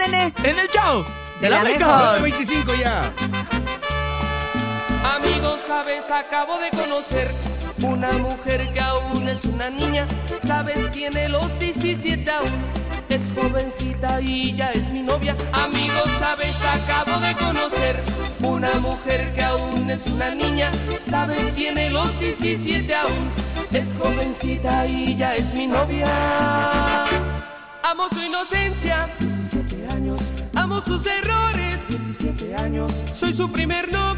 En el show de la mejor. 25 ya. Amigos, sabes, acabo de conocer una mujer que aún es una niña. Sabes, tiene los 17 aún. Es jovencita y ya es mi novia. Amigos, sabes, acabo de conocer una mujer que aún es una niña. Sabes, tiene los 17 aún. Es jovencita y ya es mi novia. Amo su inocencia, 17 años. Amo sus errores, 17 años. Soy su primer novio.